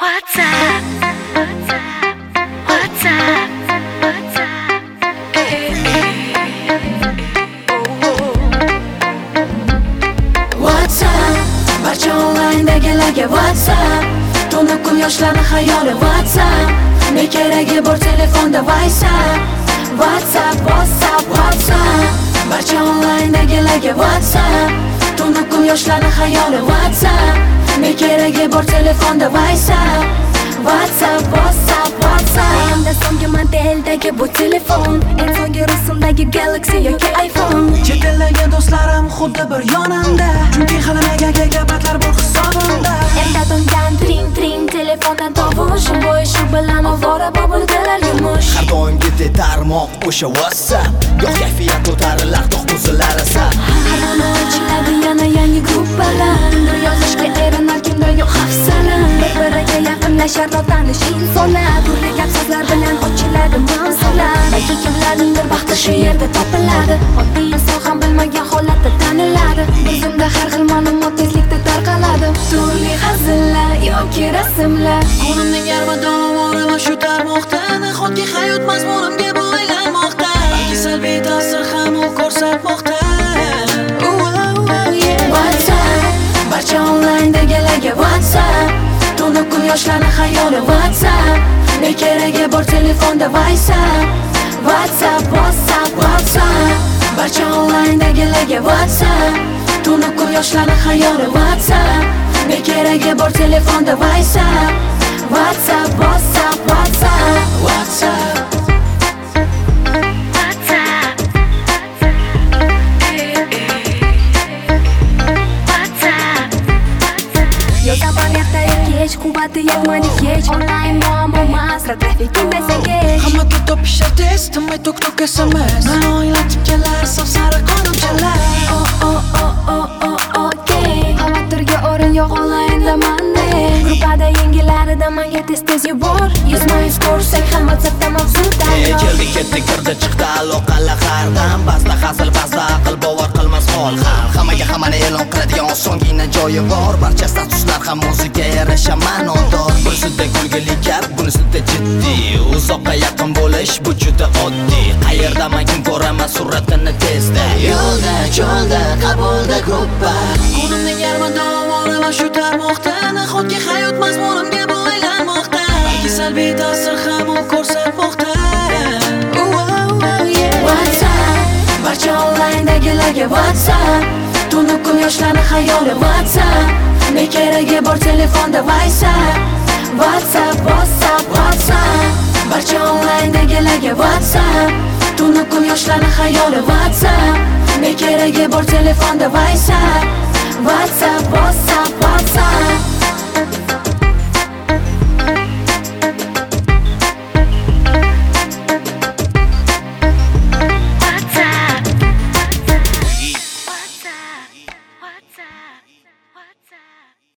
What's up? What's up? What's up? What's up? Barcha online'dagilarga What's up? To'nib kun yoshlarni xayoli What's up? Ne keragi bor telefonda WhatsApp. What's up? What's up? What's up? Barcha online'dagilarga What's up? To'nib kun yoshlarni xayoli What's up? Ne keragi bor telefonda WhatsApp. What's up? What's up? What's up? Endi so'nggi modeldagi bu telefon, en so'nggi rusumdagi Galaxy yoki iPhone. Chet eldagi do'stlarim xuddi bir yonimda, chunki hali mega gigabaytlar bor hisobimda. Endi dongan tring telefondan tovush, bu ish bilan ovora bo'ldilar yumush. Har doimgidek tarmoq o'sha WhatsApp, goh kayfiyat ko'tarilar, goh buzilar asab. Har kuni ochiladi yana yangi gruppalar, bir yozishga erinar kimda yo'q hafsala. Bir-biriga yaqinlashar tanish insonlar, turli gap so'zlar bilan ochiladi mavzular. Balki kimlarningdir baxti shu yerda topiladi, oddiy inson ham bilmagan holatda taniladi. Bizimda har xil ma'lumot tezlikda tarqaladi, turli hazillar yoki rasmlar. Kunimning yarmi davomini va shu tarmoqda, nahotki hayot mazmunimga bu aylanmoqda. Balki salbiy ta'sir ham u ko'rsatmoqda. What's up? Barcha online'dagilarga What's up? To'nib kun yoshlarni xayoli What's up? Ne keragi bor telefonda WhatsApp. What's up? What's up? What's up? Barcha online'dagilarga What's up? To'nib kun yoshlarni xayoli What's up? Ne keragi bor telefonda WhatsApp. What's up? What's up? What's up? What's up? Hech quvvati yetmadi hech online muammo emas, trafik kengaysa Hamma topishar tez, tinmay tok SMS. Meni o'ylatib kelar sariq qonunchalar. Okay. Xavotirga o'rin yo'q online'da manda. Gruppada yangilarida menga tez yubor. Yuzma-yuz ko'rsak ham WhatsAppda mavzudan yo'q. Keldi ketdi kirdi chiqdi aloqalar hardan, ba'zida hazil ba'zida aql bovar qilmas hol hal. Hammaga hammani e'lon qiladigan osongina joyi bor, barcha statuslar ham o'ziga yarasha ma'nodor. Bunisida kulgili gap, bunisida jiddiy, uzoqqa yaqin bo'lish bu juda oddiy. Qayerdaman kim ko'raman suratini tezda, yo'lda cho'lda qabulda gruppa. Kunimning yarmi davomini va shu tarmoqda, nahotki hayot mazmunimga bu aylanmoqda. Balki salbiy ta'sir ham u ko'rsatmoqda. What's up? Barcha online'dagilarga What's up? To'nib kun yoshlarni xayoli What's up? Ne keragi bor telefonda WhatsApp. What's up? What's up? What's up? Barcha online'dagilarga What's up? To'nib kun yoshlarni xayoli WhatsApp. Ne keragi bor telefonda WhatsApp. What's up? What's up? What's up?